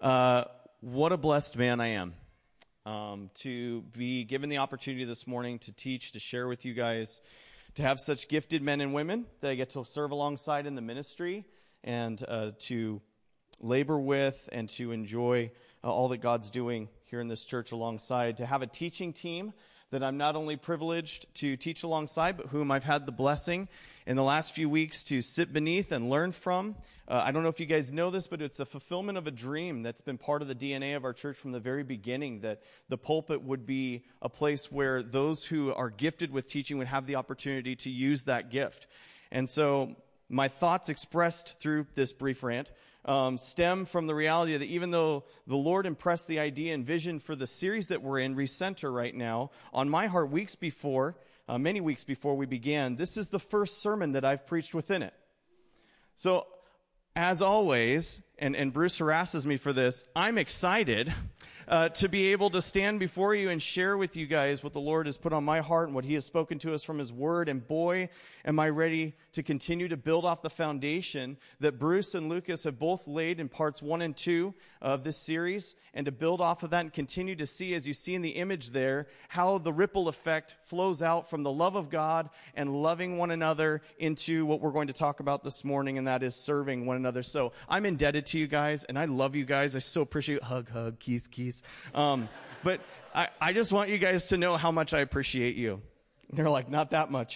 What a blessed man I am to be given the opportunity this morning to teach, to share with you guys, to have such gifted men and women that I get to serve alongside in the ministry and to labor with and to enjoy all that God's doing here in this church alongside, to have a teaching team that I'm not only privileged to teach alongside, but whom I've had the blessing in the last few weeks to sit beneath and learn from. I don't know if you guys know this, but it's a fulfillment of a dream that's been part of the DNA of our church from the very beginning, that the pulpit would be a place where those who are gifted with teaching would have the opportunity to use that gift. And so my thoughts expressed through this brief rant stem from the reality that even though the Lord impressed the idea and vision for the series that we're in, Recenter right now, on my heart many weeks before we began, this is the first sermon that I've preached within it. So, as always, and Bruce harasses me for this, I'm excited to be able to stand before you and share with you guys what the Lord has put on my heart and what He has spoken to us from His Word. And boy, am I ready to continue to build off the foundation that Bruce and Lucas have both laid in parts 1 and 2 of this series, and to build off of that and continue to see, as you see in the image there, how the ripple effect flows out from the love of God and loving one another into what we're going to talk about this morning, and that is serving one another. So I'm indebted to you guys, and I love you guys. I so appreciate hug, kiss. But I just want you guys to know how much I appreciate you. They're like, not that much.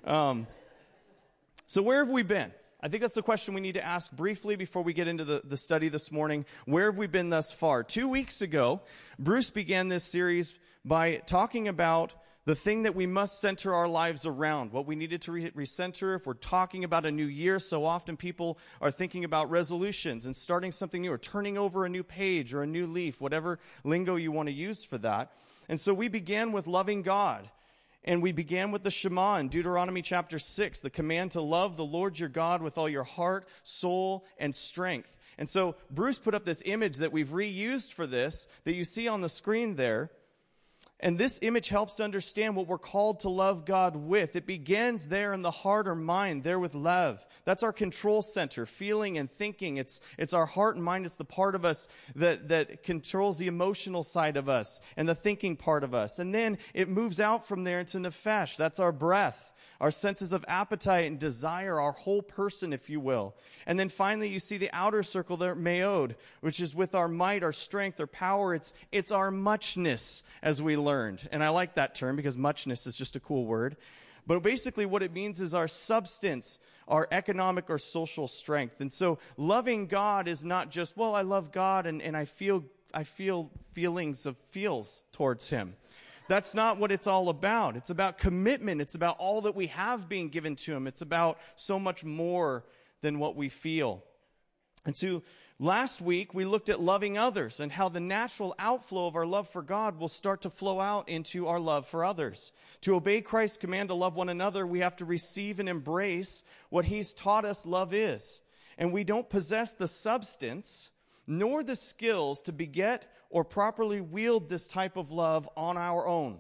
So where have we been? I think that's the question we need to ask briefly before we get into the study this morning. Where have we been thus far? 2 weeks ago, Bruce began this series by talking about the thing that we must center our lives around, what we needed to recenter. If we're talking about a new year, so often people are thinking about resolutions and starting something new or turning over a new page or a new leaf, whatever lingo you want to use for that. And so we began with loving God. And we began with the Shema in Deuteronomy chapter 6, the command to love the Lord your God with all your heart, soul, and strength. And so Bruce put up this image that we've reused for this, that you see on the screen there. And this image helps to understand what we're called to love God with. It begins there in the heart or mind, there with love. That's our control center, feeling and thinking. It's our heart and mind. It's the part of us that controls the emotional side of us and the thinking part of us. And then it moves out from there into nefesh. That's our breath, our senses of appetite and desire, our whole person, if you will. And then finally, you see the outer circle there, meod, which is with our might, our strength, our power. It's our muchness, as we learned. And I like that term because muchness is just a cool word. But basically what it means is our substance, our economic or social strength. And so loving God is not just, well, I love God and I feel feelings of feels towards Him. That's not what it's all about. It's about commitment. It's about all that we have being given to Him. It's about so much more than what we feel. And so last week we looked at loving others and how the natural outflow of our love for God will start to flow out into our love for others. To obey Christ's command to love one another, we have to receive and embrace what He's taught us love is. And we don't possess the substance nor the skills to beget or properly wield this type of love on our own.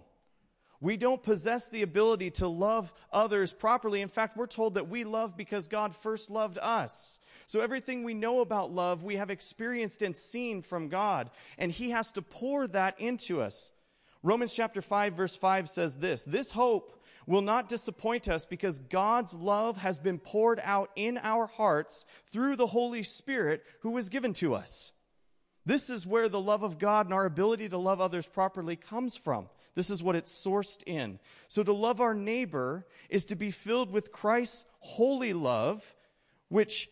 We don't possess the ability to love others properly. In fact, we're told that we love because God first loved us. So everything we know about love, we have experienced and seen from God, and He has to pour that into us. Romans chapter 5, verse 5 says this hope will not disappoint us because God's love has been poured out in our hearts through the Holy Spirit who was given to us. This is where the love of God and our ability to love others properly comes from. This is what it's sourced in. So to love our neighbor is to be filled with Christ's holy love, which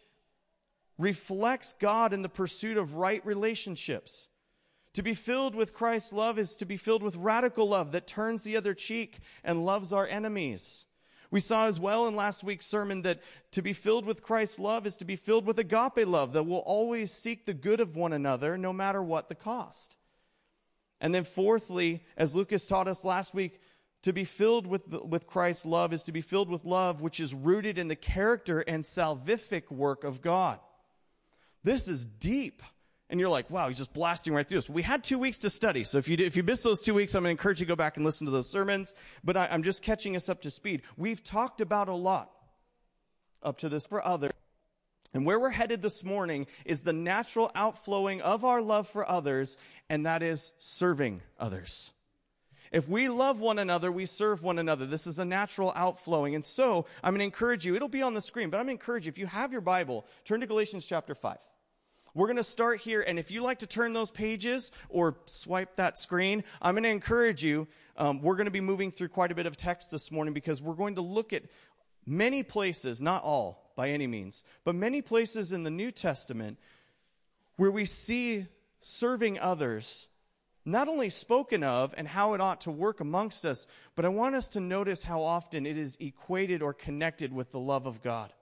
reflects God in the pursuit of right relationships. To be filled with Christ's love is to be filled with radical love that turns the other cheek and loves our enemies. We saw as well in last week's sermon that to be filled with Christ's love is to be filled with agape love that will always seek the good of one another no matter what the cost. And then fourthly, as Lucas taught us last week, to be filled with Christ's love is to be filled with love which is rooted in the character and salvific work of God. This is deep. And you're like, wow, he's just blasting right through this. We had 2 weeks to study. So if you missed those 2 weeks, I'm going to encourage you to go back and listen to those sermons. But I'm just catching us up to speed. We've talked about a lot up to this for others. And where we're headed this morning is the natural outflowing of our love for others, and that is serving others. If we love one another, we serve one another. This is a natural outflowing. And so I'm going to encourage you. It'll be on the screen, but I'm going to encourage you. If you have your Bible, turn to Galatians chapter 5. We're going to start here, and if you like to turn those pages or swipe that screen, I'm going to encourage you. We're going to be moving through quite a bit of text this morning because we're going to look at many places, not all by any means, but many places in the New Testament where we see serving others not only spoken of and how it ought to work amongst us, but I want us to notice how often it is equated or connected with the love of God.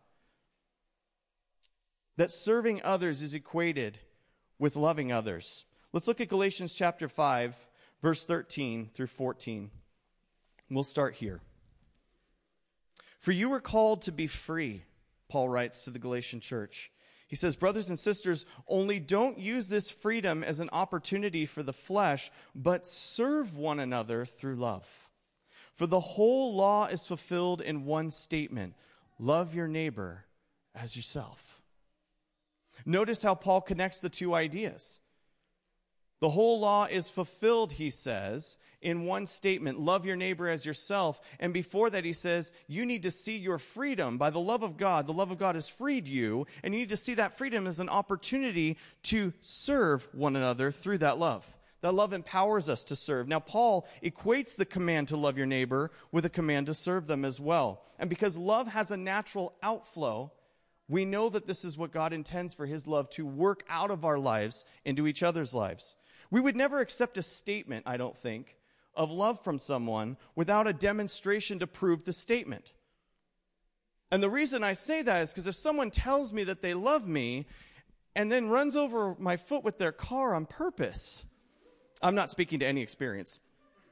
That serving others is equated with loving others. Let's look at Galatians chapter 5, verse 13 through 14. We'll start here. For you were called to be free, Paul writes to the Galatian church. He says, brothers and sisters, only don't use this freedom as an opportunity for the flesh, but serve one another through love. For the whole law is fulfilled in one statement: love your neighbor as yourself. Notice how Paul connects the two ideas. The whole law is fulfilled, he says, in one statement: love your neighbor as yourself. And before that, he says, you need to see your freedom by the love of God. The love of God has freed you, and you need to see that freedom as an opportunity to serve one another through that love. That love empowers us to serve. Now, Paul equates the command to love your neighbor with a command to serve them as well. And because love has a natural outflow, we know that this is what God intends for his love to work out of our lives into each other's lives. We would never accept a statement, I don't think, of love from someone without a demonstration to prove the statement. And the reason I say that is because if someone tells me that they love me and then runs over my foot with their car on purpose, I'm not speaking to any experience.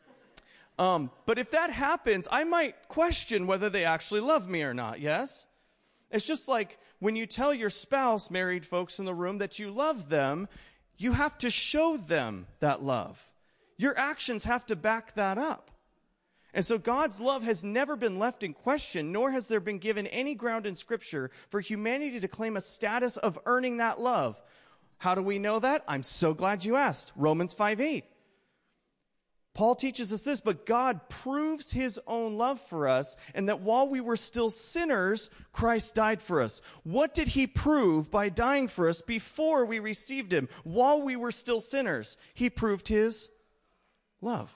But if that happens, I might question whether they actually love me or not, yes? It's just like when you tell your spouse, married folks in the room, that you love them, you have to show them that love. Your actions have to back that up. And so God's love has never been left in question, nor has there been given any ground in Scripture for humanity to claim a status of earning that love. How do we know that? I'm so glad you asked. Romans 5:8. Paul teaches us this, but God proves his own love for us, and that while we were still sinners, Christ died for us. What did he prove by dying for us before we received him? While we were still sinners, he proved his love.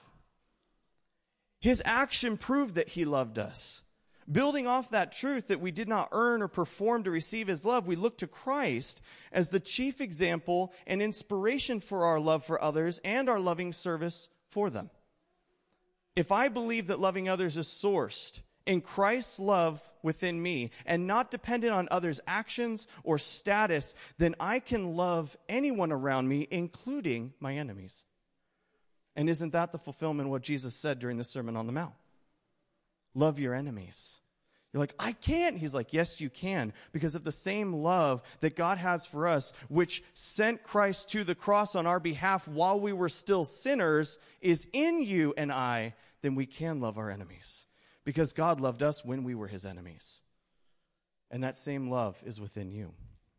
His action proved that he loved us. Building off that truth that we did not earn or perform to receive his love, we look to Christ as the chief example and inspiration for our love for others and our loving service for them. If I believe that loving others is sourced in Christ's love within me and not dependent on others' actions or status, then I can love anyone around me, including my enemies. And isn't that the fulfillment of what Jesus said during the Sermon on the Mount? Love your enemies. You're like, I can't. He's like, yes, you can. Because of the same love that God has for us, which sent Christ to the cross on our behalf while we were still sinners, is in you and I, then we can love our enemies. Because God loved us when we were his enemies. And that same love is within you.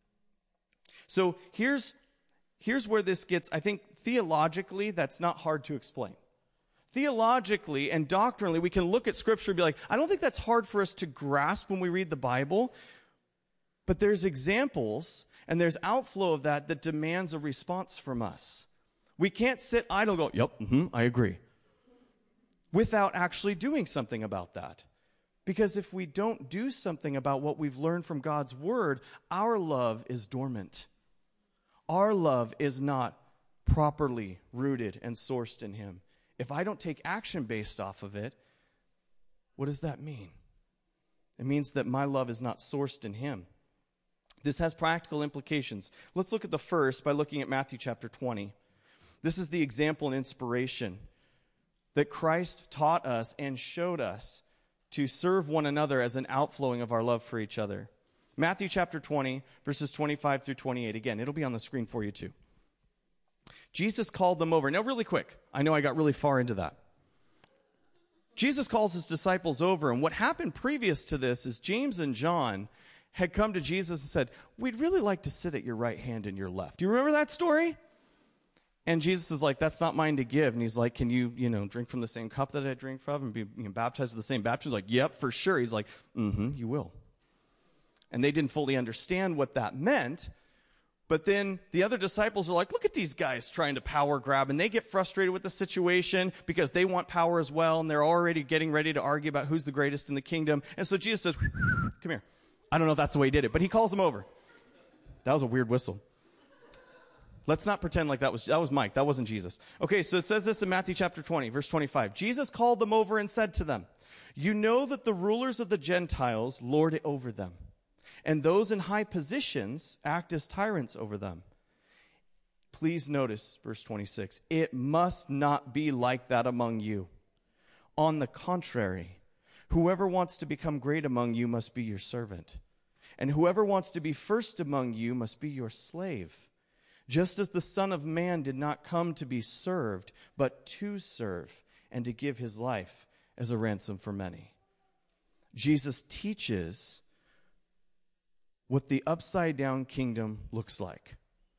So here's where this gets, I think theologically, that's not hard to explain. Theologically and doctrinally, we can look at Scripture and be like, I don't think that's hard for us to grasp when we read the Bible. But there's examples and there's outflow of that demands a response from us. We can't sit idle and go, yep, I agree, without actually doing something about that. Because if we don't do something about what we've learned from God's Word, our love is dormant. Our love is not properly rooted and sourced in him. If I don't take action based off of it, what does that mean? It means that my love is not sourced in him. This has practical implications. Let's look at the first by looking at Matthew chapter 20. This is the example and inspiration that Christ taught us and showed us to serve one another as an outflowing of our love for each other. Matthew chapter 20, verses 25 through 28. Again, it'll be on the screen for you too. Jesus called them over. Now, really quick, I know I got really far into that. Jesus calls his disciples over, and what happened previous to this is James and John had come to Jesus and said, we'd really like to sit at your right hand and your left. Do you remember that story? And Jesus is like, that's not mine to give. And he's like, can you drink from the same cup that I drink from and be baptized with the same baptism? He's like, yep, for sure. He's like, you will. And they didn't fully understand what that meant. But then the other disciples are like, look at these guys trying to power grab. And they get frustrated with the situation because they want power as well. And they're already getting ready to argue about who's the greatest in the kingdom. And so Jesus says, come here. I don't know if that's the way he did it, but he calls them over. That was a weird whistle. Let's not pretend like that was Mike. That wasn't Jesus. Okay, so it says this in Matthew chapter 20, verse 25. Jesus called them over and said to them, you know that the rulers of the Gentiles lord it over them, and those in high positions act as tyrants over them. Please notice verse 26. It must not be like that among you. On the contrary, whoever wants to become great among you must be your servant, and whoever wants to be first among you must be your slave. Just as the Son of Man did not come to be served, but to serve and to give his life as a ransom for many. Jesus teaches what the upside-down kingdom looks like.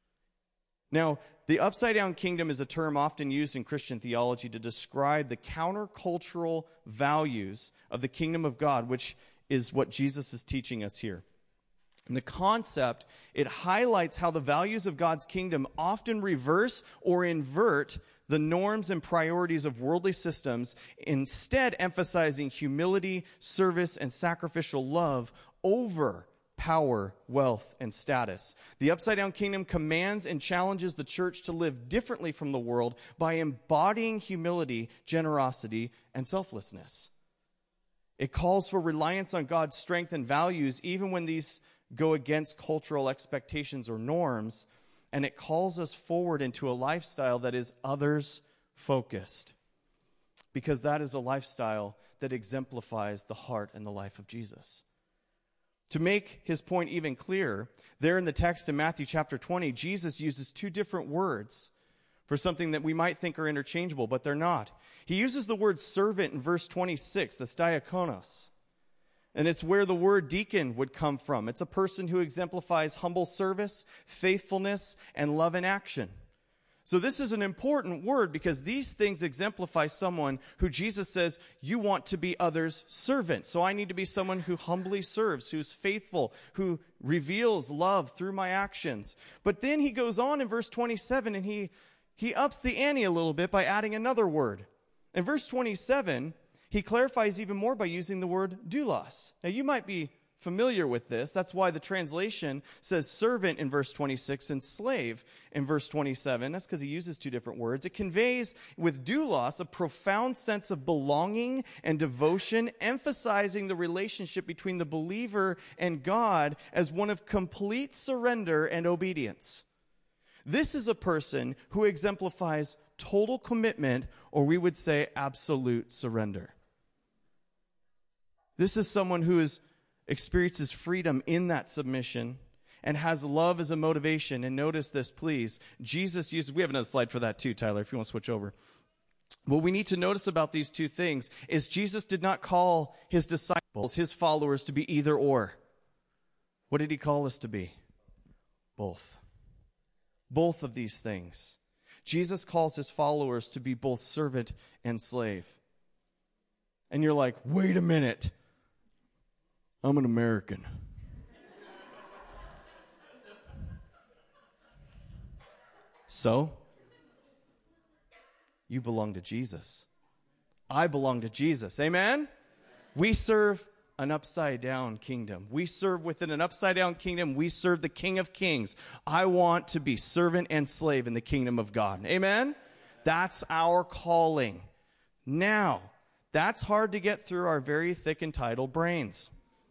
Now, the upside-down kingdom is a term often used in Christian theology to describe the countercultural values of the kingdom of God, which is what Jesus is teaching us here. And the concept, it highlights how the values of God's kingdom often reverse or invert the norms and priorities of worldly systems, instead emphasizing humility, service, and sacrificial love over power, wealth, and status. The upside-down kingdom commands and challenges the church to live differently from the world by embodying humility, generosity, and selflessness. It calls for reliance on God's strength and values, even when these go against cultural expectations or norms, and it calls us forward into a lifestyle that is others-focused, because that is a lifestyle that exemplifies the heart and the life of Jesus. To make his point even clearer, there in the text in Matthew chapter 20, Jesus uses two different words for something that we might think are interchangeable, but they're not. He uses the word servant in verse 26, the diakonos. And it's where the word deacon would come from. It's a person who exemplifies humble service, faithfulness, and love in action. So this is an important word because these things exemplify someone who Jesus says, you want to be others' servant. So I need to be someone who humbly serves, who's faithful, who reveals love through my actions. But then he goes on in verse 27 and he ups the ante a little bit by adding another word. In verse 27, he clarifies even more by using the word doulos. Now, you might be familiar with this. That's why the translation says servant in verse 26 and slave in verse 27. That's because he uses two different words. It conveys with doulos a profound sense of belonging and devotion, emphasizing the relationship between the believer and God as one of complete surrender and obedience. This is a person who exemplifies total commitment, or we would say absolute surrender. This is someone who experiences freedom in that submission and has love as a motivation. And notice this, please. Jesus uses, we have another slide for that too, Tyler, if you want to switch over. What we need to notice about these two things is Jesus did not call his disciples, his followers, to be either or. What did he call us to be? Both. Both of these things. Jesus calls his followers to be both servant and slave. And you're like, wait a minute. I'm an American. So, you belong to Jesus. I belong to Jesus. Amen? We serve an upside-down kingdom. We serve within an upside-down kingdom. We serve the King of Kings. I want to be servant and slave in the kingdom of God. Amen? That's our calling. Now, that's hard to get through our very thick entitled brains.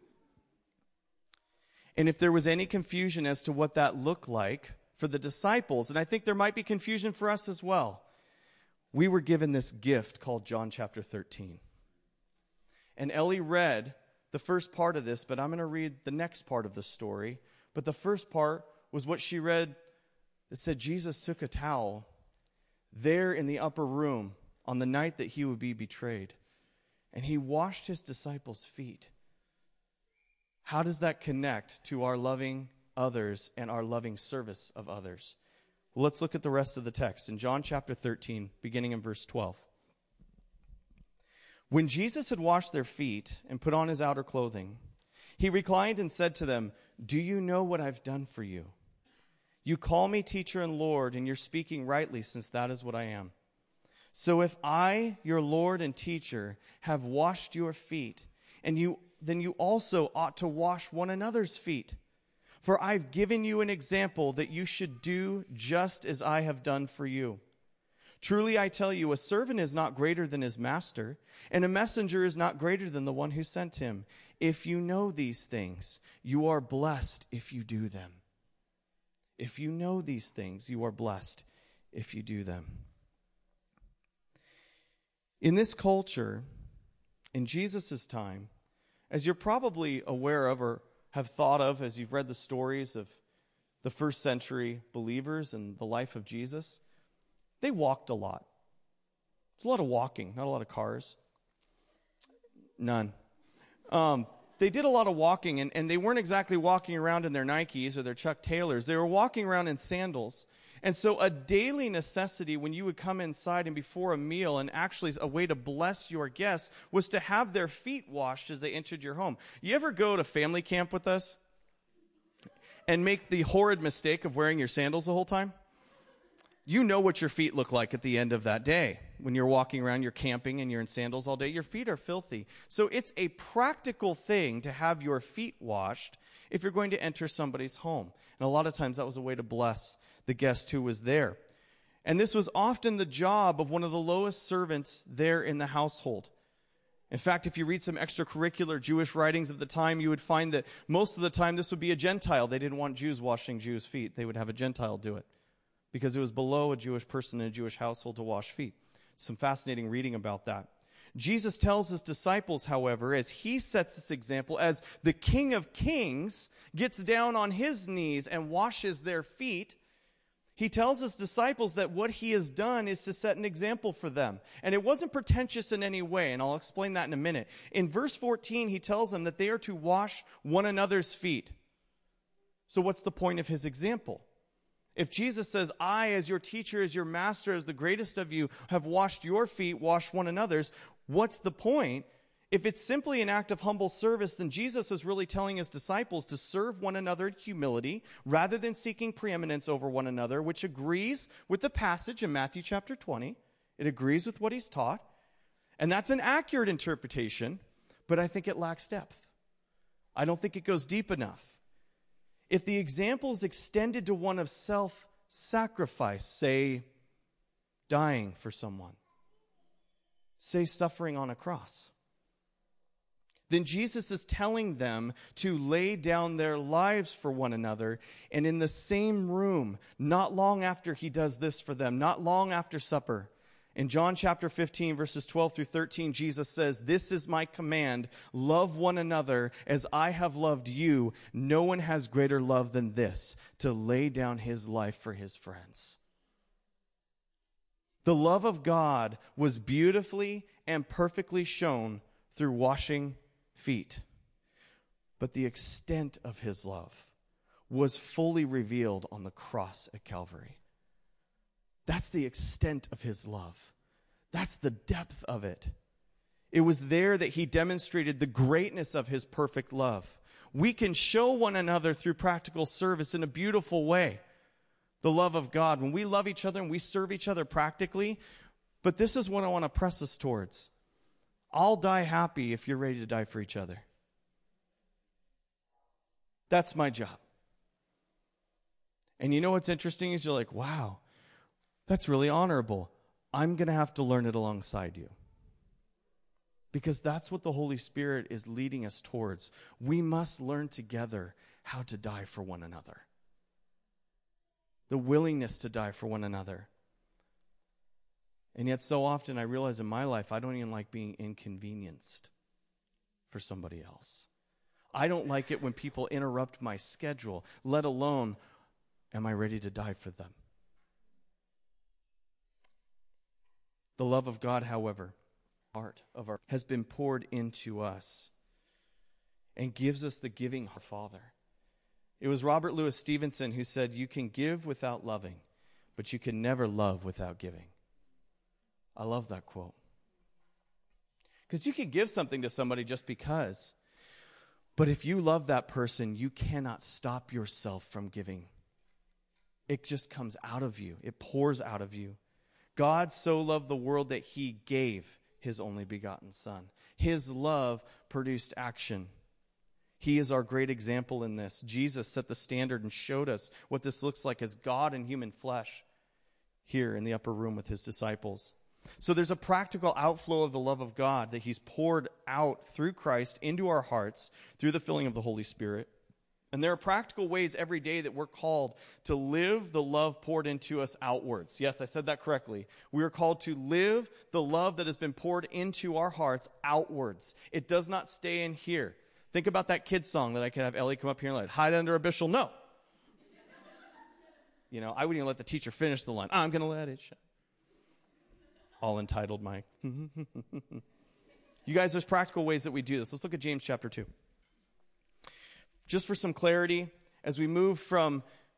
And if there was any confusion as to what that looked like for the disciples, and I think there might be confusion for us as well, we were given this gift called John chapter 13. And Ellie read the first part of this, but I'm going to read the next part of the story. But the first part was what she read that said Jesus took a towel there in the upper room on the night that he would be betrayed, and he washed his disciples' feet. How does that connect to our loving others and our loving service of others? Well, let's look at the rest of the text in John chapter 13, beginning in verse 12. When Jesus had washed their feet and put on his outer clothing, he reclined and said to them, "Do you know what I've done for you? You call me teacher and Lord, and you're speaking rightly, since that is what I am. So if I, your Lord and teacher, have washed your feet, then you also ought to wash one another's feet. For I've given you an example that you should do just as I have done for you. Truly I tell you, a servant is not greater than his master, and a messenger is not greater than the one who sent him. If you know these things, you are blessed if you do them." If you know these things, you are blessed if you do them. In this culture, in Jesus' time, as you're probably aware of or have thought of as you've read the stories of the first century believers and the life of Jesus, they walked a lot. It's a lot of walking, not a lot of cars. None. They did a lot of walking, and they weren't exactly walking around in their Nikes or their Chuck Taylors. They were walking around in sandals. And so a daily necessity when you would come inside and before a meal, and actually a way to bless your guests, was to have their feet washed as they entered your home. You ever go to family camp with us and make the horrid mistake of wearing your sandals the whole time? You know what your feet look like at the end of that day. When you're walking around, you're camping, and you're in sandals all day, your feet are filthy. So it's a practical thing to have your feet washed if you're going to enter somebody's home. And a lot of times that was a way to bless the guest who was there. And this was often the job of one of the lowest servants there in the household. In fact, if you read some extracurricular Jewish writings of the time, you would find that most of the time this would be a Gentile. They didn't want Jews washing Jews' feet. They would have a Gentile do it, because it was below a Jewish person in a Jewish household to wash feet. Some fascinating reading about that. Jesus tells his disciples, however, as he sets this example, as the King of Kings gets down on his knees and washes their feet, he tells his disciples that what he has done is to set an example for them. And it wasn't pretentious in any way, and I'll explain that in a minute. In verse 14, he tells them that they are to wash one another's feet. So what's the point of his example? If Jesus says, "I, as your teacher, as your master, as the greatest of you, have washed your feet, wash one another's," what's the point? If it's simply an act of humble service, then Jesus is really telling his disciples to serve one another in humility rather than seeking preeminence over one another, which agrees with the passage in Matthew chapter 20. It agrees with what he's taught. And that's an accurate interpretation, but I think it lacks depth. I don't think it goes deep enough. If the example is extended to one of self-sacrifice, say, dying for someone, say, suffering on a cross, then Jesus is telling them to lay down their lives for one another. And in the same room, not long after he does this for them, not long after supper, in John chapter 15, verses 12 through 13, Jesus says, "This is my command, love one another as I have loved you. No one has greater love than this, to lay down his life for his friends." The love of God was beautifully and perfectly shown through washing feet. But the extent of his love was fully revealed on the cross at Calvary. That's the extent of his love. That's the depth of it. It was there that he demonstrated the greatness of his perfect love. We can show one another through practical service in a beautiful way the love of God when we love each other and we serve each other practically. But this is what I want to press us towards. I'll die happy if you're ready to die for each other. That's my job. And you know what's interesting is you're like, wow, that's really honorable. I'm going to have to learn it alongside you. Because that's what the Holy Spirit is leading us towards. We must learn together how to die for one another. The willingness to die for one another. And yet so often I realize in my life, I don't even like being inconvenienced for somebody else. I don't like it when people interrupt my schedule, let alone, am I ready to die for them? The love of God, however, has been poured into us. and gives us the giving Father. It was Robert Louis Stevenson who said, "You can give without loving, but you can never love without giving." I love that quote. Because you can give something to somebody just because. But if you love that person, you cannot stop yourself from giving. It just comes out of you. It pours out of you. God so loved the world that he gave his only begotten Son. His love produced action. He is our great example in this. Jesus set the standard and showed us what this looks like as God in human flesh here in the upper room with his disciples. So there's a practical outflow of the love of God that he's poured out through Christ into our hearts through the filling of the Holy Spirit. And there are practical ways every day that we're called to live the love poured into us outwards. Yes, I said that correctly. We are called to live the love that has been poured into our hearts outwards. It does not stay in here. Think about that kid's song that I could have Ellie come up here and let hide under a bushel. No. I wouldn't even let the teacher finish the line. I'm going to let it shine. All entitled Mike. You guys, there's practical ways that we do this. Let's look at James chapter 2. Just for some clarity, as we move from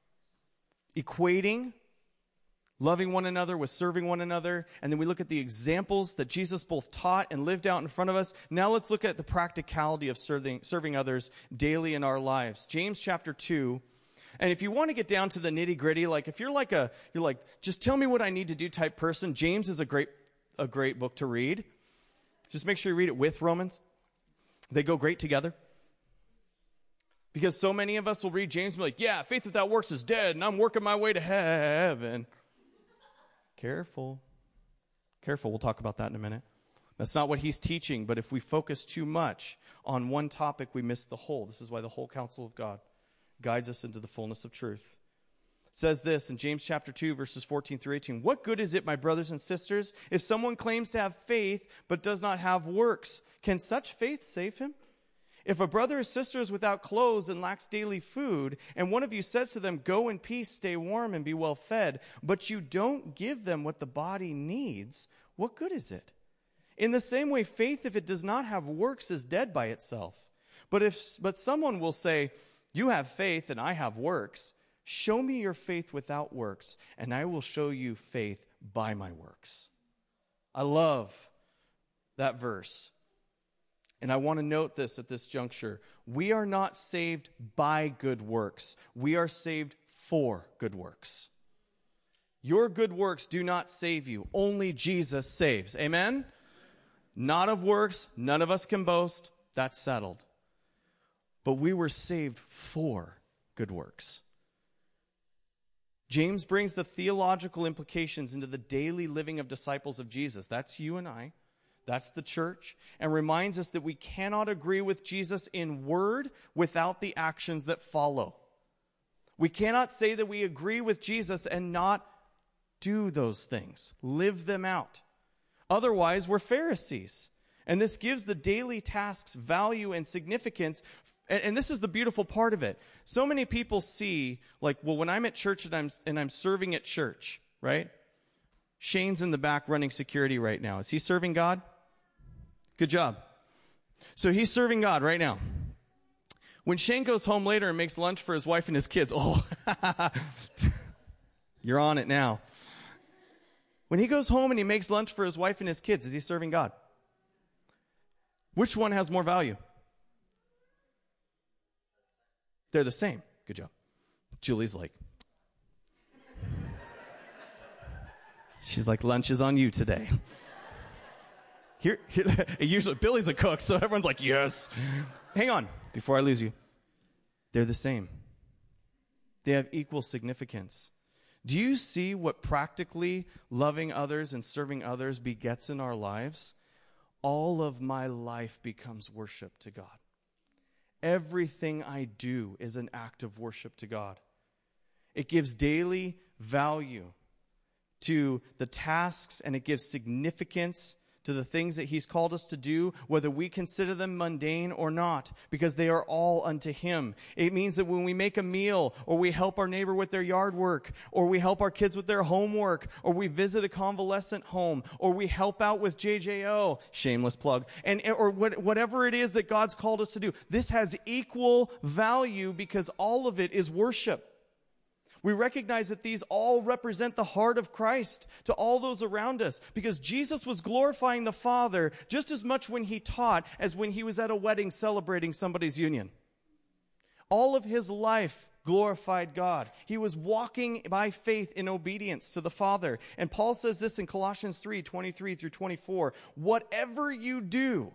equating loving one another with serving one another, and then we look at the examples that Jesus both taught and lived out in front of us. Now let's look at the practicality of serving others daily in our lives. James chapter 2. And if you want to get down to the nitty gritty, like if you're like, just tell me what I need to do type person, James is a great book to read. Just make sure you read it with Romans. They go great together. Because so many of us will read James and be like, yeah, faith without works is dead, and I'm working my way to heaven. Careful. We'll talk about that in a minute. That's not what he's teaching, but if we focus too much on one topic, we miss the whole. This is why the whole counsel of God guides us into the fullness of truth. It says this in James chapter 2, verses 14 through 18. What good is it, my brothers and sisters, if someone claims to have faith but does not have works? Can such faith save him? If a brother or sister is without clothes and lacks daily food, and one of you says to them, go in peace, stay warm, and be well fed, but you don't give them what the body needs, what good is it? In the same way, faith, if it does not have works, is dead by itself. But someone will say, you have faith and I have works. Show me your faith without works, and I will show you faith by my works. I love that verse. And I want to note this at this juncture. We are not saved by good works. We are saved for good works. Your good works do not save you. Only Jesus saves. Amen? Not of works. None of us can boast. That's settled. But we were saved for good works. James brings the theological implications into the daily living of disciples of Jesus. That's you and I. That's the church, and reminds us that we cannot agree with Jesus in word without the actions that follow. We cannot say that we agree with Jesus and not do those things, live them out. Otherwise, we're Pharisees. And this gives the daily tasks value and significance. And this is the beautiful part of it. So many people see, when I'm at church and I'm serving at church, right? Shane's in the back running security right now. Is he serving God? Good job. So he's serving God right now. When Shane goes home later and makes lunch for his wife and his kids, you're on it now. When he goes home and he makes lunch for his wife and his kids, is he serving God? Which one has more value? They're the same. Good job. Julie's like, she's like, lunch is on you today. Here, usually Billy's a cook, so everyone's like, yes. Hang on, before I lose you. They're the same. They have equal significance. Do you see what practically loving others and serving others begets in our lives? All of my life becomes worship to God. Everything I do is an act of worship to God. It gives daily value to the tasks, and it gives significance to the things that he's called us to do, whether we consider them mundane or not, because they are all unto him. It means that when we make a meal, or we help our neighbor with their yard work, or we help our kids with their homework, or we visit a convalescent home, or we help out with JJO, shameless plug, or whatever it is that God's called us to do, this has equal value because all of it is worship. We recognize that these all represent the heart of Christ to all those around us, because Jesus was glorifying the Father just as much when he taught as when he was at a wedding celebrating somebody's union. All of his life glorified God. He was walking by faith in obedience to the Father. And Paul says this in Colossians 3:23-24, whatever you do,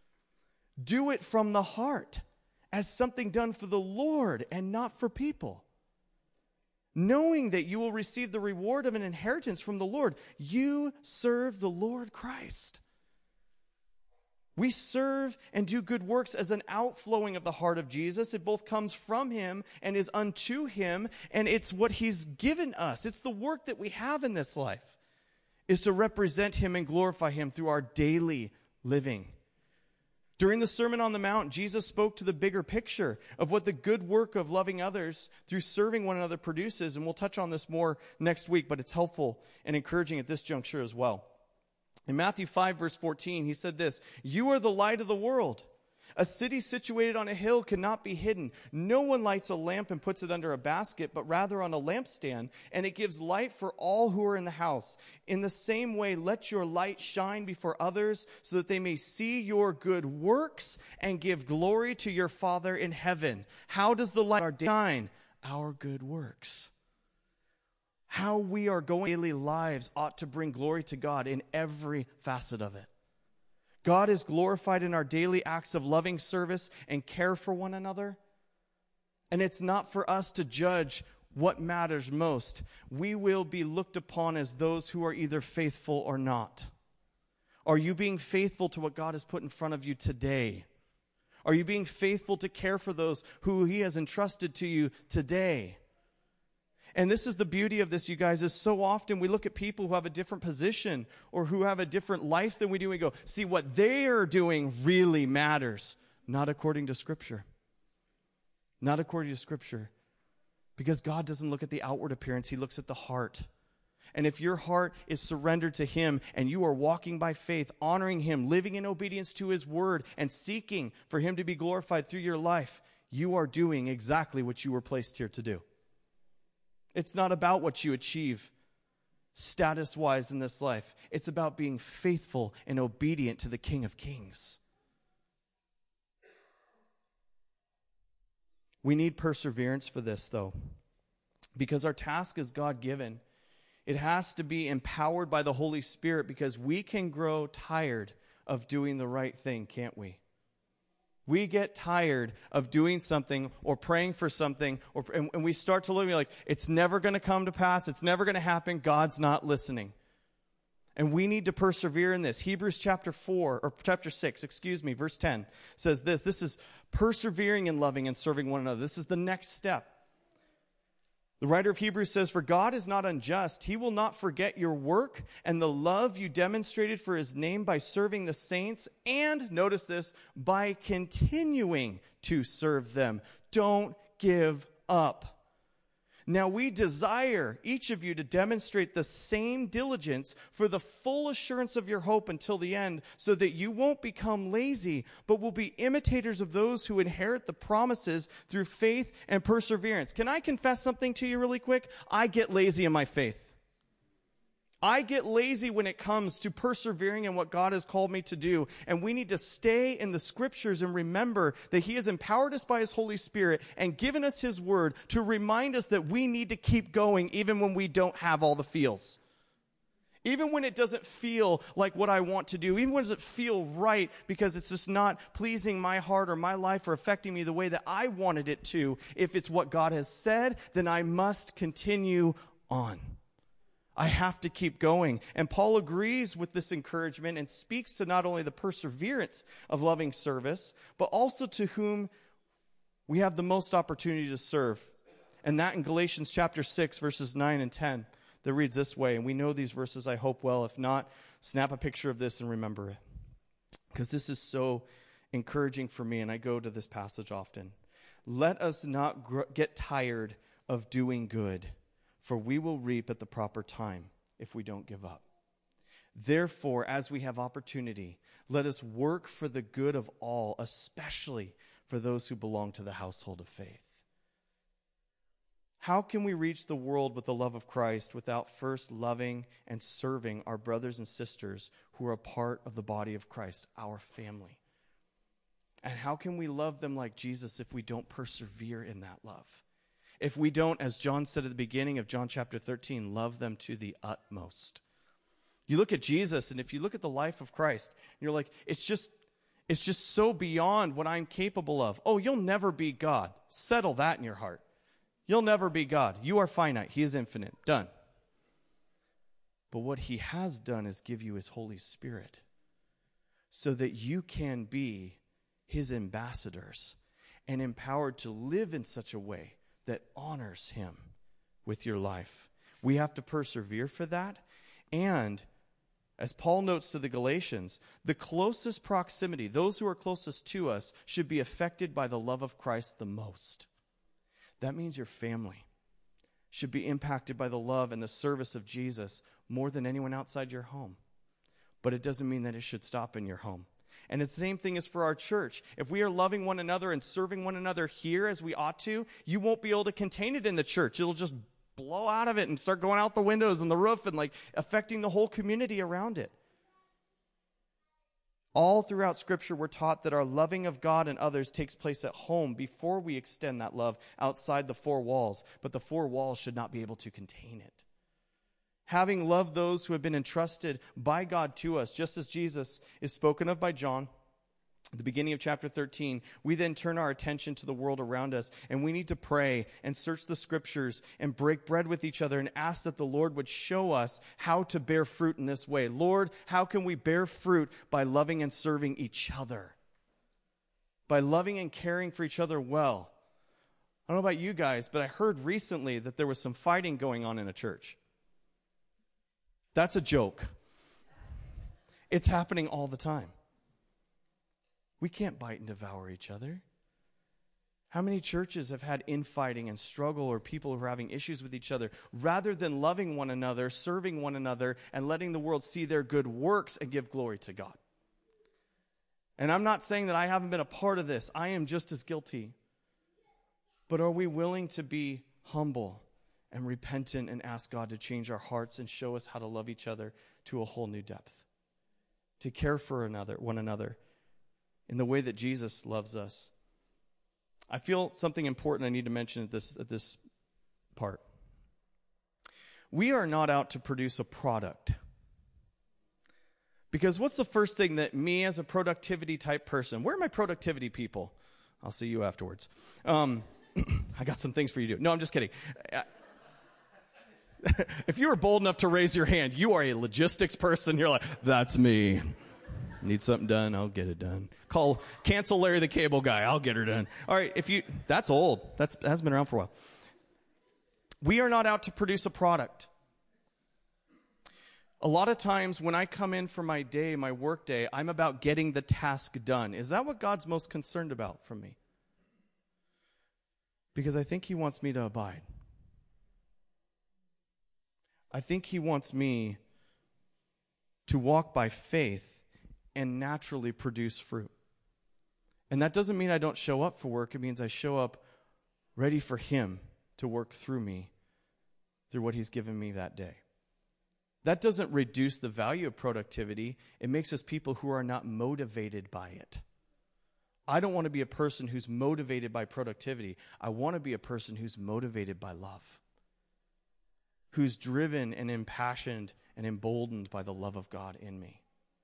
do it from the heart as something done for the Lord and not for people, knowing that you will receive the reward of an inheritance from the Lord. You serve the Lord Christ. We serve and do good works as an outflowing of the heart of Jesus. It both comes from him and is unto him, and it's what he's given us. It's the work that we have in this life, is to represent him and glorify him through our daily living. During the Sermon on the Mount, Jesus spoke to the bigger picture of what the good work of loving others through serving one another produces. And we'll touch on this more next week, but it's helpful and encouraging at this juncture as well. In Matthew 5:14, he said this, you are the light of the world. A city situated on a hill cannot be hidden. No one lights a lamp and puts it under a basket, but rather on a lampstand, and it gives light for all who are in the house. In the same way, let your light shine before others so that they may see your good works and give glory to your Father in heaven. How does the light shine? Our good works. How we are going daily lives ought to bring glory to God in every facet of it. God is glorified in our daily acts of loving service and care for one another. And it's not for us to judge what matters most. We will be looked upon as those who are either faithful or not. Are you being faithful to what God has put in front of you today? Are you being faithful to care for those who he has entrusted to you today? And this is the beauty of this, you guys, is so often we look at people who have a different position or who have a different life than we do. And we go, see, what they are doing really matters. Not according to Scripture. Not according to Scripture. Because God doesn't look at the outward appearance. He looks at the heart. And if your heart is surrendered to him and you are walking by faith, honoring him, living in obedience to his word, and seeking for him to be glorified through your life, you are doing exactly what you were placed here to do. It's not about what you achieve status-wise in this life. It's about being faithful and obedient to the King of Kings. We need perseverance for this, though, because our task is God-given. It has to be empowered by the Holy Spirit, because we can grow tired of doing the right thing, can't we? We get tired of doing something or praying for something, and we start to look like it's never going to come to pass. It's never going to happen. God's not listening. And we need to persevere in this. Hebrews chapter 6, verse 10 says this. This is persevering in loving and serving one another. This is the next step. The writer of Hebrews says, for God is not unjust. He will not forget your work and the love you demonstrated for his name by serving the saints, and, notice this, by continuing to serve them. Don't give up. Now we desire each of you to demonstrate the same diligence for the full assurance of your hope until the end, so that you won't become lazy, but will be imitators of those who inherit the promises through faith and perseverance. Can I confess something to you really quick? I get lazy in my faith. I get lazy when it comes to persevering in what God has called me to do. And we need to stay in the Scriptures and remember that he has empowered us by his Holy Spirit and given us his word to remind us that we need to keep going even when we don't have all the feels. Even when it doesn't feel like what I want to do. Even when it doesn't feel right because it's just not pleasing my heart or my life or affecting me the way that I wanted it to. If it's what God has said, then I must continue on. I have to keep going. And Paul agrees with this encouragement and speaks to not only the perseverance of loving service, but also to whom we have the most opportunity to serve. And that in Galatians chapter 6, verses 9 and 10. that reads this way, and we know these verses, I hope, well. If not, snap a picture of this and remember it, because this is so encouraging for me, and I go to this passage often. Let us not get tired of doing good, for we will reap at the proper time if we don't give up. Therefore, as we have opportunity, let us work for the good of all, especially for those who belong to the household of faith. How can we reach the world with the love of Christ without first loving and serving our brothers and sisters who are a part of the body of Christ, our family? And how can we love them like Jesus if we don't persevere in that love? If we don't, as John said at the beginning of John chapter 13, love them to the utmost. You look at Jesus, and if you look at the life of Christ, you're like, it's just so beyond what I'm capable of. Oh, you'll never be God. Settle that in your heart. You'll never be God. You are finite. He is infinite. Done. But what he has done is give you his Holy Spirit so that you can be his ambassadors and empowered to live in such a way that honors him with your life. We have to persevere for that. And as Paul notes to the Galatians, the closest proximity, those who are closest to us, should be affected by the love of Christ the most. That means your family should be impacted by the love and the service of Jesus more than anyone outside your home. But it doesn't mean that it should stop in your home. And the same thing is for our church. If we are loving one another and serving one another here as we ought to, you won't be able to contain it in the church. It'll just blow out of it and start going out the windows and the roof and affecting the whole community around it. All throughout Scripture, we're taught that our loving of God and others takes place at home before we extend that love outside the four walls. But the four walls should not be able to contain it. Having loved those who have been entrusted by God to us, just as Jesus is spoken of by John at the beginning of chapter 13, we then turn our attention to the world around us, and we need to pray and search the Scriptures and break bread with each other and ask that the Lord would show us how to bear fruit in this way. Lord, how can we bear fruit? By loving and serving each other, by loving and caring for each other well. I don't know about you guys, but I heard recently that there was some fighting going on in a church. That's a joke. It's happening all the time. We can't bite and devour each other. How many churches have had infighting and struggle, or people who are having issues with each other, rather than loving one another, serving one another, and letting the world see their good works and give glory to God? And I'm not saying that I haven't been a part of this. I am just as guilty. But are we willing to be humble and repentant and ask God to change our hearts and show us how to love each other to a whole new depth? To care for one another in the way that Jesus loves us. I feel something important I need to mention at this part. We are not out to produce a product. Because what's the first thing that me as a productivity type person, where are my productivity people? I'll see you afterwards. I got some things for you to do. No, I'm just kidding. If you were bold enough to raise your hand, you are a logistics person. You're like, that's me. Need something done, I'll get it done. Cancel Larry the Cable Guy, I'll get her done. All right, that's old. That hasn't been around for a while. We are not out to produce a product. A lot of times when I come in for my day, my work day, I'm about getting the task done. Is that what God's most concerned about from me? Because I think he wants me to abide. I think he wants me to walk by faith and naturally produce fruit. And that doesn't mean I don't show up for work. It means I show up ready for him to work through me, through what he's given me that day. That doesn't reduce the value of productivity. It makes us people who are not motivated by it. I don't want to be a person who's motivated by productivity. I want to be a person who's motivated by love, who's driven and impassioned and emboldened by the love of God in me.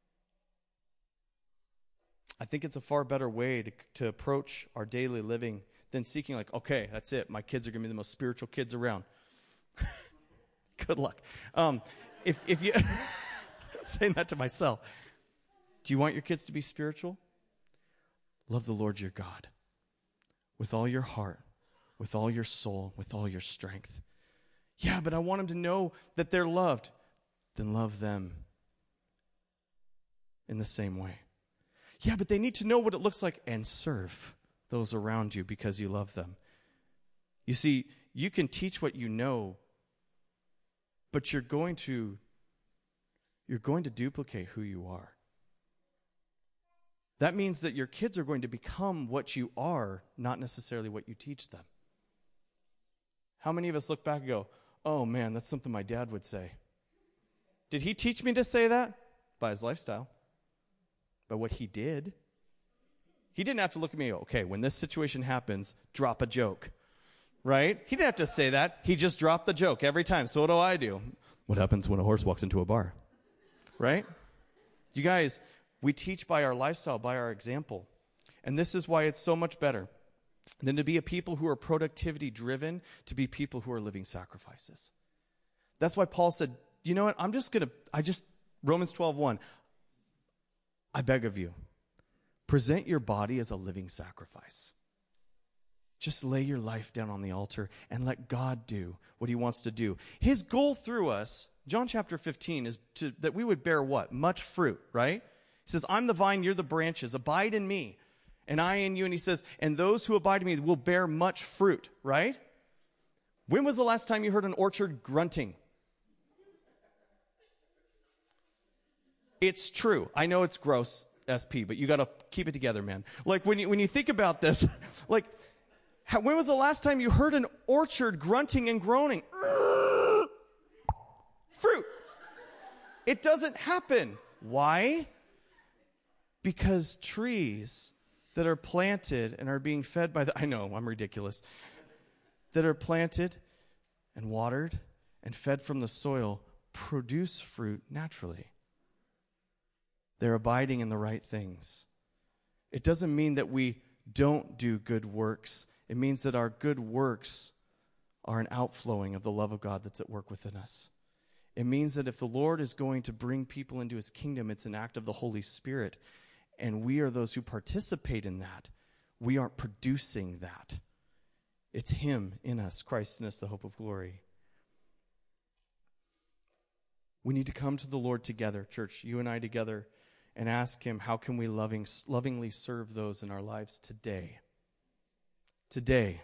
I think it's a far better way to approach our daily living than seeking okay, that's it. My kids are going to be the most spiritual kids around. Good luck. If you saying that to myself, do you want your kids to be spiritual? Love the Lord your God with all your heart, with all your soul, with all your strength. Yeah, but I want them to know that they're loved. Then love them in the same way. Yeah, but they need to know what it looks like and serve those around you because you love them. You see, you can teach what you know, but you're going to duplicate who you are. That means that your kids are going to become what you are, not necessarily what you teach them. How many of us look back and go, oh man, that's something my dad would say? Did he teach me to say that? By his lifestyle. By what he did. He didn't have to look at me, okay, when this situation happens, drop a joke. Right? He didn't have to say that. He just dropped the joke every time. So what do I do? What happens when a horse walks into a bar? Right? You guys, we teach by our lifestyle, by our example. And this is why it's so much better than to be a people who are productivity driven, to be people who are living sacrifices. That's why Paul said, you know what, Romans 12:1, I beg of you, present your body as a living sacrifice. Just lay your life down on the altar and let God do what he wants to do. His goal through us, John chapter 15, is that we would bear what? Much fruit, right? He says, I'm the vine, you're the branches. Abide in me, and I in you. And he says, and those who abide in me will bear much fruit, right? When was the last time you heard an orchard grunting? It's true. I know it's gross, SP, but you got to keep it together, man. Like when you think about this, like when was the last time you heard an orchard grunting and groaning? Fruit. It doesn't happen. Why? Because trees that are planted and are being fed by I know, I'm ridiculous, that are planted and watered and fed from the soil produce fruit naturally. They're abiding in the right things. It doesn't mean that we don't do good works. It means that our good works are an outflowing of the love of God that's at work within us. It means that if the Lord is going to bring people into his kingdom, it's an act of the Holy Spirit, and we are those who participate in that. We aren't producing that. It's him in us, Christ in us, the hope of glory. We need to come to the Lord together, church, you and I together, and ask him, how can we lovingly serve those in our lives today? Today,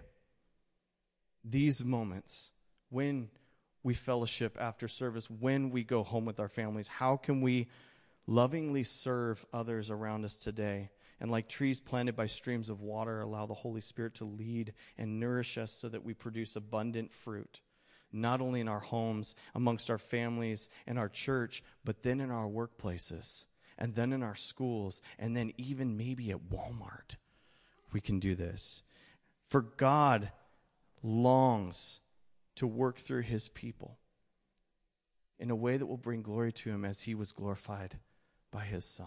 these moments, when we fellowship after service, when we go home with our families, how can we lovingly serve others around us today? And like trees planted by streams of water, allow the Holy Spirit to lead and nourish us so that we produce abundant fruit, not only in our homes, amongst our families and our church, but then in our workplaces, and then in our schools, and then even maybe at Walmart. We can do this. For God longs to work through his people in a way that will bring glory to him as he was glorified by his Son.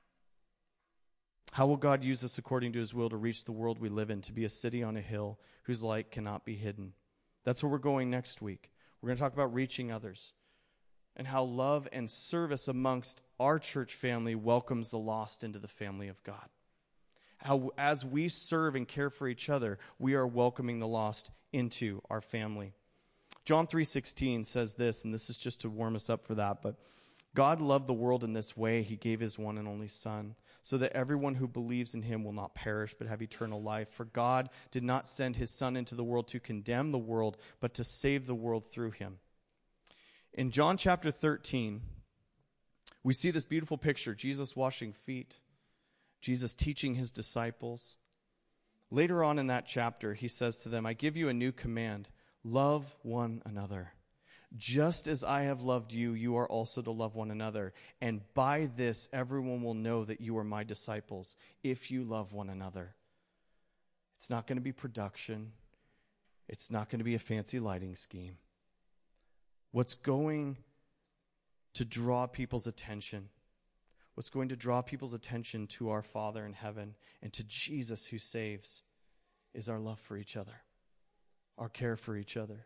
How will God use us according to his will to reach the world we live in, to be a city on a hill whose light cannot be hidden? That's where we're going next week. We're going to talk about reaching others and how love and service amongst our church family welcomes the lost into the family of God. How as we serve and care for each other, we are welcoming the lost into our family. John 3:16 says this, and this is just to warm us up for that, but God loved the world in this way. He gave his one and only Son, so that everyone who believes in him will not perish but have eternal life. For God did not send his Son into the world to condemn the world, but to save the world through him. In John chapter 13, we see this beautiful picture, Jesus washing feet, Jesus teaching his disciples. Later on in that chapter, he says to them, I give you a new command, love one another. Just as I have loved you, you are also to love one another. And by this, everyone will know that you are my disciples, if you love one another. It's not going to be production. It's not going to be a fancy lighting scheme. What's going to draw people's attention, what's going to draw people's attention to our Father in heaven and to Jesus who saves, is our love for each other, our care for each other.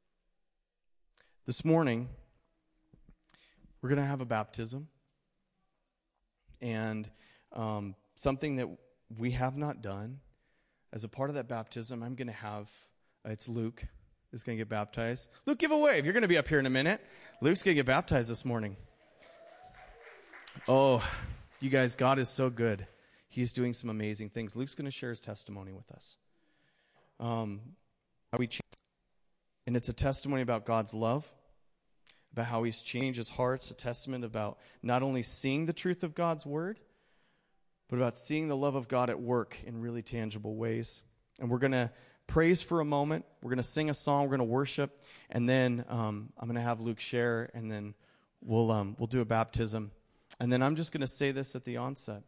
This morning, we're going to have a baptism, and something that we have not done. As a part of that baptism, I'm going to have, it's Luke, is going to get baptized. Luke, give a wave. You're going to be up here in a minute. Luke's going to get baptized this morning. Oh, you guys, God is so good. He's doing some amazing things. Luke's going to share his testimony with us. And it's a testimony about God's love, about how he's changed his heart. It's a testament about not only seeing the truth of God's word, but about seeing the love of God at work in really tangible ways. And we're going to praise for a moment. We're going to sing a song. We're going to worship. And then I'm going to have Luke share, and then we'll do a baptism. And then I'm just going to say this at the onset.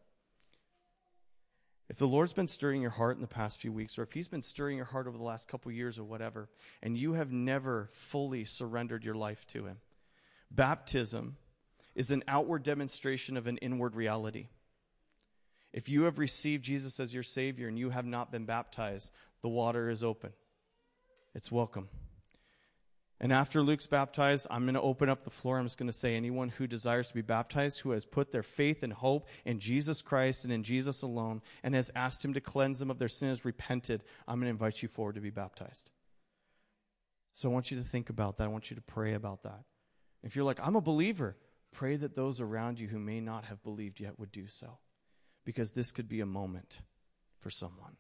If the Lord's been stirring your heart in the past few weeks, or if he's been stirring your heart over the last couple years or whatever, and you have never fully surrendered your life to him, baptism is an outward demonstration of an inward reality. If you have received Jesus as your Savior and you have not been baptized, the water is open. It's welcome. And after Luke's baptized, I'm going to open up the floor. I'm just going to say anyone who desires to be baptized, who has put their faith and hope in Jesus Christ and in Jesus alone, and has asked him to cleanse them of their sins, repented, I'm going to invite you forward to be baptized. So I want you to think about that. I want you to pray about that. If you're like, I'm a believer, pray that those around you who may not have believed yet would do so. Because this could be a moment for someone.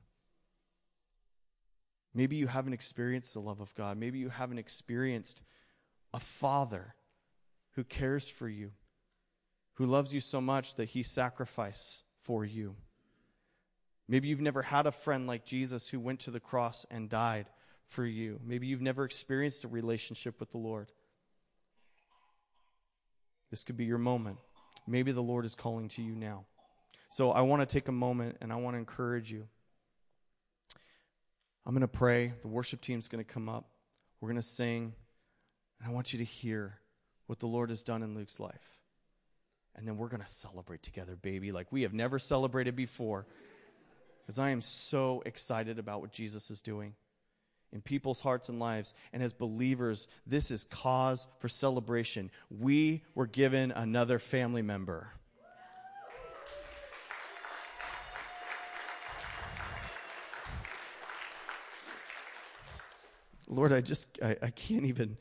Maybe you haven't experienced the love of God. Maybe you haven't experienced a father who cares for you, who loves you so much that he sacrificed for you. Maybe you've never had a friend like Jesus who went to the cross and died for you. Maybe you've never experienced a relationship with the Lord. This could be your moment. Maybe the Lord is calling to you now. So I want to take a moment and I want to encourage you. I'm going to pray. The worship team's going to come up. We're going to sing. And I want you to hear what the Lord has done in Luke's life. And then we're going to celebrate together, baby, like we have never celebrated before. Because I am so excited about what Jesus is doing in people's hearts and lives. And as believers, this is cause for celebration. We were given another family member. Lord, I can't even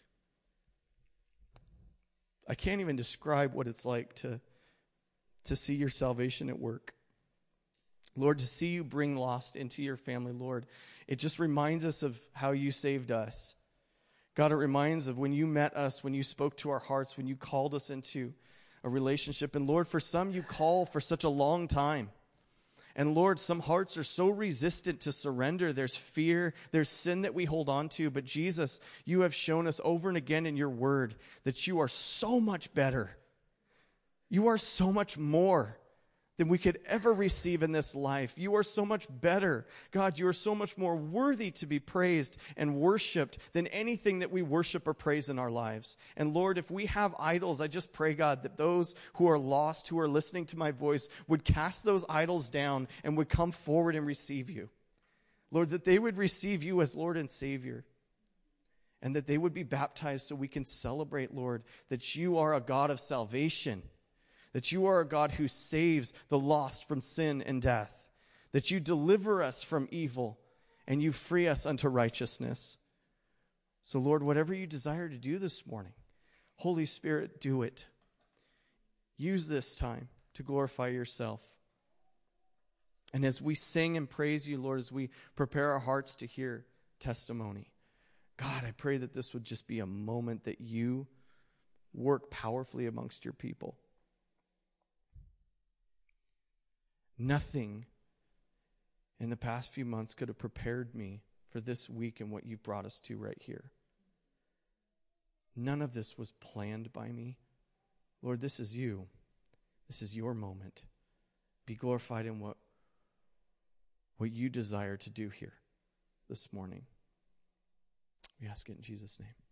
describe what it's like to see your salvation at work. Lord, to see you bring lost into your family, Lord, it just reminds us of how you saved us. God, it reminds of when you met us, when you spoke to our hearts, when you called us into a relationship. And Lord, for some you call for such a long time. And Lord, some hearts are so resistant to surrender. There's fear, there's sin that we hold on to. But Jesus, you have shown us over and again in your word that you are so much better. You are so much more than we could ever receive in this life. You are so much better. God, you are so much more worthy to be praised and worshiped than anything that we worship or praise in our lives. And Lord, if we have idols, I just pray, God, that those who are lost, who are listening to my voice, would cast those idols down and would come forward and receive you. Lord, that they would receive you as Lord and Savior. And that they would be baptized so we can celebrate, Lord, that you are a God of salvation. That you are a God who saves the lost from sin and death. That you deliver us from evil and you free us unto righteousness. So, Lord, whatever you desire to do this morning, Holy Spirit, do it. Use this time to glorify yourself. And as we sing and praise you, Lord, as we prepare our hearts to hear testimony, God, I pray that this would just be a moment that you work powerfully amongst your people. Nothing in the past few months could have prepared me for this week and what you've brought us to right here. None of this was planned by me. Lord, this is you. This is your moment. Be glorified in what you desire to do here this morning. We ask it in Jesus' name.